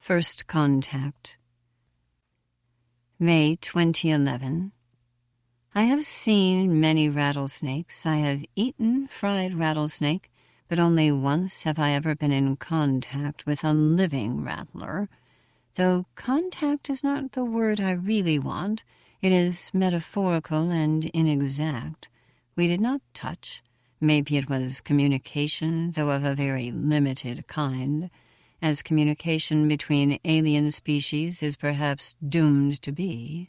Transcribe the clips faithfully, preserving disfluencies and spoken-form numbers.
First Contact. May twenty eleven. I have seen many rattlesnakes. I have eaten fried rattlesnake, but only once have I ever been in contact with a living rattler. Though contact is not the word I really want, it is metaphorical and inexact. We did not touch. Maybe it was communication, though of a very limited kind, as communication between alien species is perhaps doomed to be.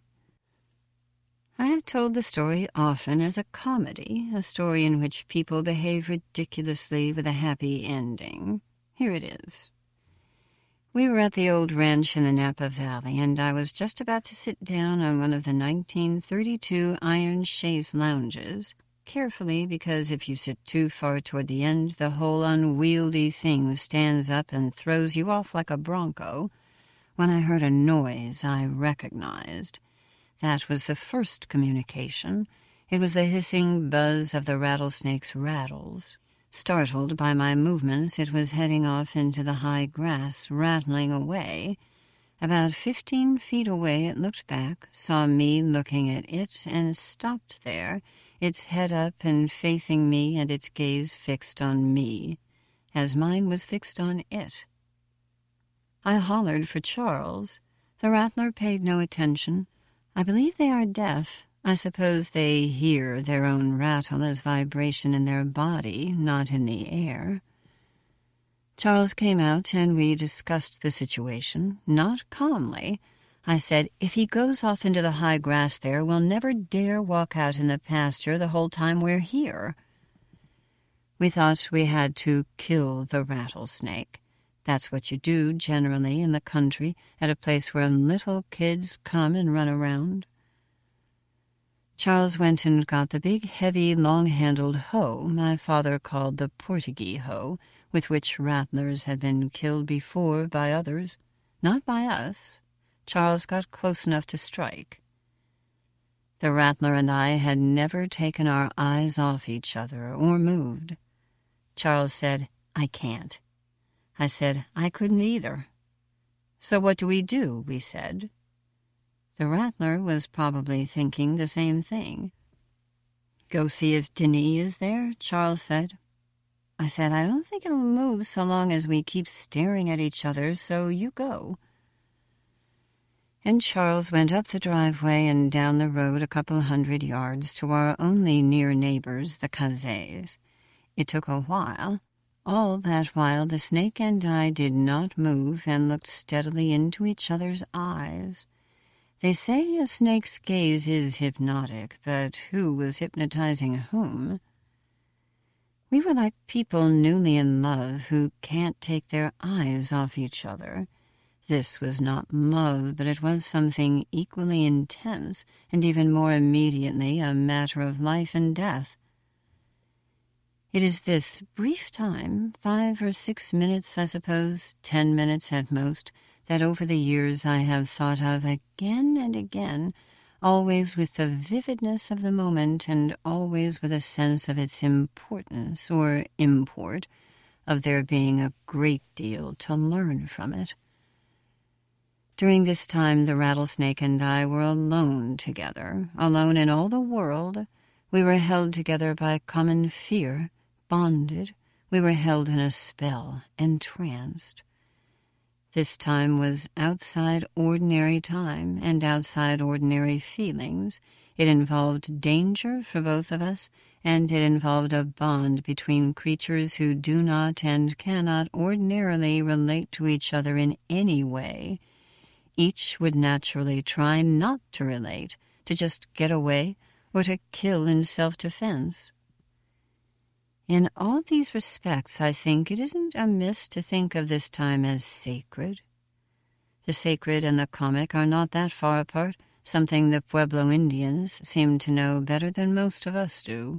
I have told the story often as a comedy, a story in which people behave ridiculously with a happy ending. Here it is. We were at the old ranch in the Napa Valley, and I was just about to sit down on one of the nineteen thirty-two iron chaise lounges, carefully, because if you sit too far toward the end, the whole unwieldy thing stands up and throws you off like a bronco, when I heard a noise I recognized. That was the first communication. It was the hissing buzz of the rattlesnake's rattles. Startled by my movements, it was heading off into the high grass, rattling away. About fifteen feet away, it looked back, saw me looking at it, and stopped there, its head up and facing me and its gaze fixed on me, as mine was fixed on it. I hollered for Charles. The rattler paid no attention. I believe they are deaf. I suppose they hear their own rattle as vibration in their body, not in the air. Charles came out, and we discussed the situation, not calmly. I said, if he goes off into the high grass there, we'll never dare walk out in the pasture the whole time we're here. We thought we had to kill the rattlesnake. That's what you do, generally, in the country, at a place where little kids come and run around. Charles went and got the big, heavy, long-handled hoe my father called the Portuguese hoe, with which rattlers had been killed before by others, not by us. Charles got close enough to strike. The rattler and I had never taken our eyes off each other or moved. Charles said, I can't. I said, I couldn't either. So what do we do, we said. The rattler was probably thinking the same thing. Go see if Denis is there, Charles said. I said, I don't think it'll move so long as we keep staring at each other, so you go. And Charles went up the driveway and down the road a couple hundred yards to our only near neighbors, the Cazés. It took a while. All that while the snake and I did not move and looked steadily into each other's eyes. They say a snake's gaze is hypnotic, but who was hypnotizing whom? We were like people newly in love who can't take their eyes off each other. This was not love, but it was something equally intense, and even more immediately a matter of life and death. It is this brief time, five or six minutes, I suppose, ten minutes at most, that over the years I have thought of again and again, always with the vividness of the moment and always with a sense of its importance or import, of there being a great deal to learn from it. During this time, the rattlesnake and I were alone together, alone in all the world. We were held together by common fear, bonded. We were held in a spell, entranced. This time was outside ordinary time and outside ordinary feelings. It involved danger for both of us, and it involved a bond between creatures who do not and cannot ordinarily relate to each other in any way. Each would naturally try not to relate, to just get away, or to kill in self-defense. In all these respects, I think it isn't amiss to think of this time as sacred. The sacred and the comic are not that far apart, something the Pueblo Indians seem to know better than most of us do.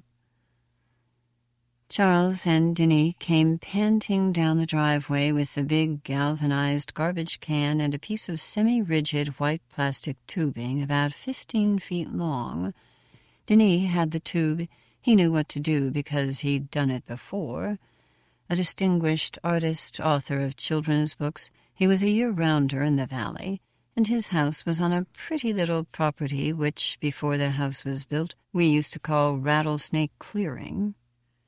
Charles and Denis came panting down the driveway with the big galvanized garbage can and a piece of semi-rigid white plastic tubing about fifteen feet long. Denis had the tube. He knew what to do because he'd done it before. A distinguished artist, author of children's books, He was a year-rounder in the valley, and his house was on a pretty little property which, before the house was built, we used to call Rattlesnake Clearing.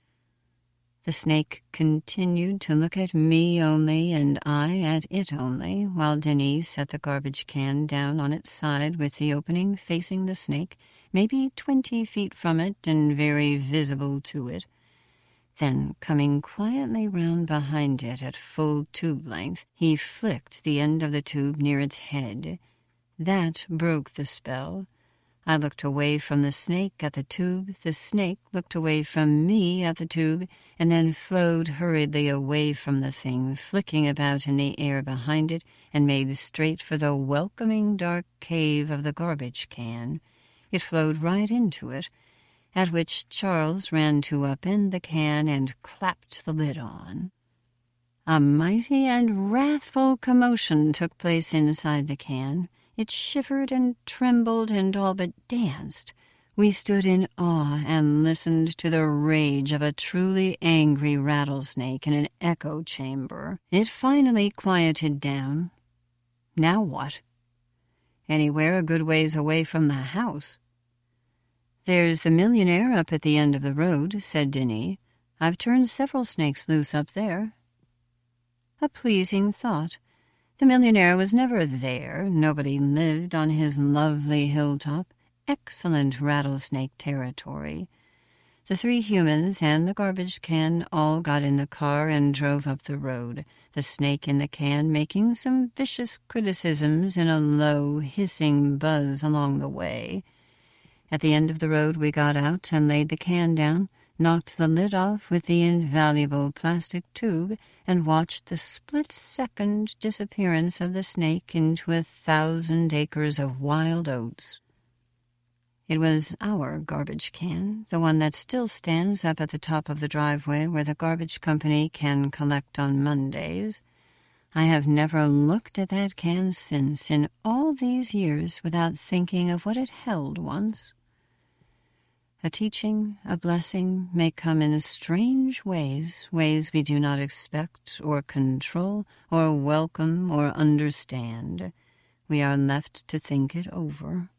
The snake continued to look at me only, and I at it only, while Denis set the garbage can down on its side with the opening facing the snake, maybe twenty feet from it and very visible to it. Then, coming quietly round behind it at full tube length, he flicked the end of the tube near its head. That broke the spell. I looked away from the snake at the tube, the snake looked away from me at the tube, and then flowed hurriedly away from the thing, flicking about in the air behind it, and made straight for the welcoming dark cave of the garbage can. It flowed right into it, at which Charles ran to upend the can and clapped the lid on. A mighty and wrathful commotion took place inside the can. It shivered and trembled and all but danced. We stood in awe and listened to the rage of a truly angry rattlesnake in an echo chamber. It finally quieted down. Now what? Anywhere a good ways away from the house. "There's the Millionaire up at the end of the road," said Denis. "I've turned several snakes loose up there." A pleasing thought. The Millionaire was never there. Nobody lived on his lovely hilltop. Excellent rattlesnake territory. The three humans and the garbage can all got in the car and drove up the road, the snake in the can making some vicious criticisms in a low, hissing buzz along the way. At the end of the road we got out and laid the can down, knocked the lid off with the invaluable plastic tube, and watched the split-second disappearance of the snake into a thousand acres of wild oats. It was our garbage can, the one that still stands up at the top of the driveway where the garbage company can collect on Mondays. I have never looked at that can since, in all these years, without thinking of what it held once. A teaching, a blessing, may come in strange ways, ways we do not expect or control or welcome or understand. We are left to think it over.